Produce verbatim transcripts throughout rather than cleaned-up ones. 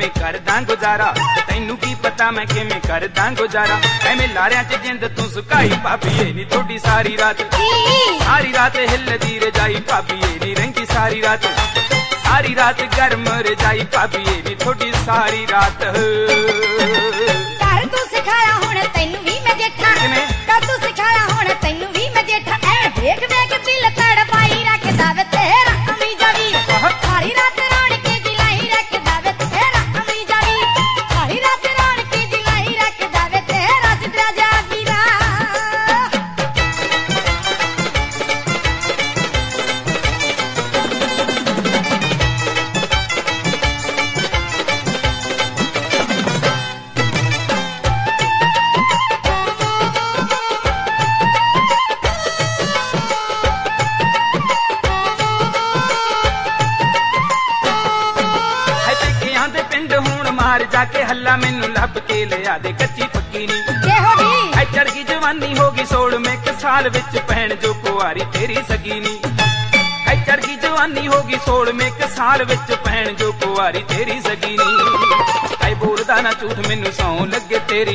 किवें करदा गुजारा, तैनू की पता मैं किवें करदा गुजारा। एवें लारियां च जिंद तू सुकाई भाभीए नी थोड़ी सारी रात, सारी रात हिलदी रजाई भाभीए नी रहिंदी सारी रात, सारी रात गर्म रजाई भाभीए नी थोड़ी सारी रात। कर तू सिखाया हुण तैनू भी मैं जेठा, कर तू सिखाया हुण तैनू भी मैं जेठा। ऐ देख देख दिल तड़पाई रखदा वे तेरा अमी जावी, सारी रात राण के दिलाई रखदा वे तेरा अमी जावी, सारी रात राण के दिलाई रखदा वे तेरा सिद्धरा जा वीरा। मार जाके हल्ला मैनू लभ के लिया दे कच्ची पक्की नी, ऐ चढ़ गई जवानी होगी सोल में एक साल विच भैन जो कुआरी तेरी सगी नी, ऐ चढ़ गई जवानी होगी सोल में एक साल विच भैन जो कुआरी तेरी सगी नी। ऐ बोलदा ना झूठ मैनू सौ लगे तेरी,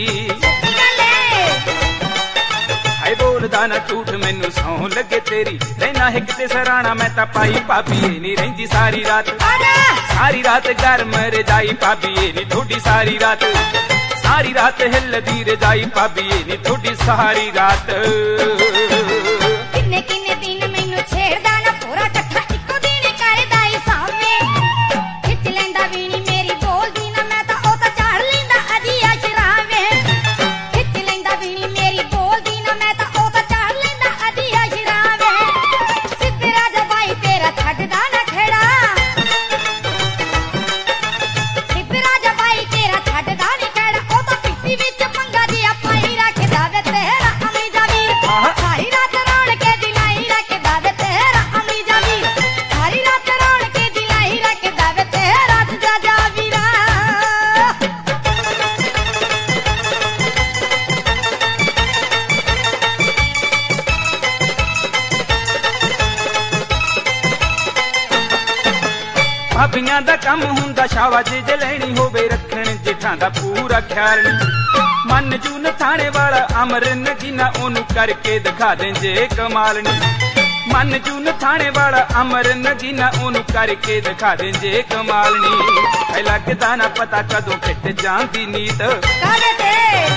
ऐ बोलदा ना झूठ मैनू सौ लगे तेरी। रहना हिक ते सराणा मैं तां पाई भाभीए नी रहिंदी सारी रात, सारी रात गर्म रजाई भाभीए नी थोड़ी सारी रात, सारी रात हिलदी रजाई भाभीए नी थोड़ी सारी रात। किन्ने किन्ने दिन मैनू छेड़दा ना पूरा टट्ठा, इक्को दिन करदा ई सामने खिच लैंदा वीणी मेरी बोलदी ना मैं तां ओ तां झाड़ लैंदा अजिया शरावे, खिच लैंदा वीणी मेरी बोलदी ना मैं तां ओ तां झाड़ लैंदा अजिया शरावे। सिद्धरा जा बाई तेरा छड्डदा ना खेड़ा, सिद्धरा जा बाई तेरा छड्डदा नी खेड़ा, ओ तां पिट्टी विच पंगा जिहा पाई रखदा वे तेरा अमी जावी, सारी रात राण के दिलाई रखदा वे तेरा अमी जावी, सारी रात राण के दिलाई रखदा वे तेरा जा जा वीरा। भाभीआं दा कम हुंदा शाबाश जे लैनी होवे रखण जेठां दा पूरा ख्याल नी, मन जून थाणे वाला अमर नगीना ओनू करके दिखा दें जे कमाल नी, मन जून थाणे वाला अमर नगीना ओनू करके दिखा दें जे कमाल नी। ऐ लगदा ना पता कदों फिट जांदी नीत, काले ते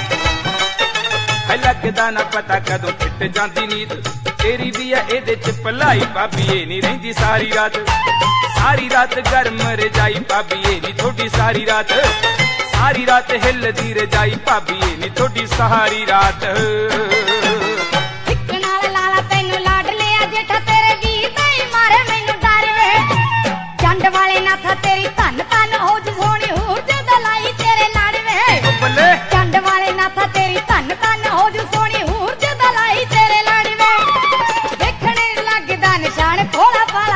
ऐ लगदा ना पता कदों फिट जांदी नीत। तेरी भी है एदे च भलाई भाभीए नी रहिंदी सारी रात, सारी रात गर्म रजाई भाभीए नी थोड़ी सारी रात, सारी रात हिलदी रजाई भाभीए नी थोड़ी सारी रात। इक नाल लाला तैनू लाड लिया जेठा तेरे वीर ताई मारे मैनू डर वे, जंड वाले नाथा तेरी धन धन हो जी सोनी हूर जे दलाई तेरे लड़ वे, बल्ले जंड वाले नाथा तेरी धन धन हो जी सोनी हूर जे दलाई तेरे लड़ वे। देखणे लगदा निशान भोला भाला,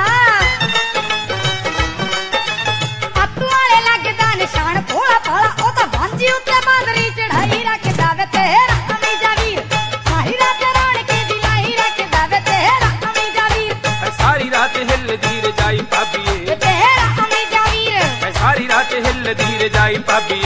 आतू वाले लगदा निशान भोला भाला, ओ तां भांजी उत्ते बादरी चढ़ाई रखदा वे तेरा अमी जावी, सारी रात राण के दिलाई रखदा वे तेरा अमी जावी, सारी रात हिलदी रजाई भाभीए तेरा अमी जावी, सारी रात हिलदी रजाई भाभीए।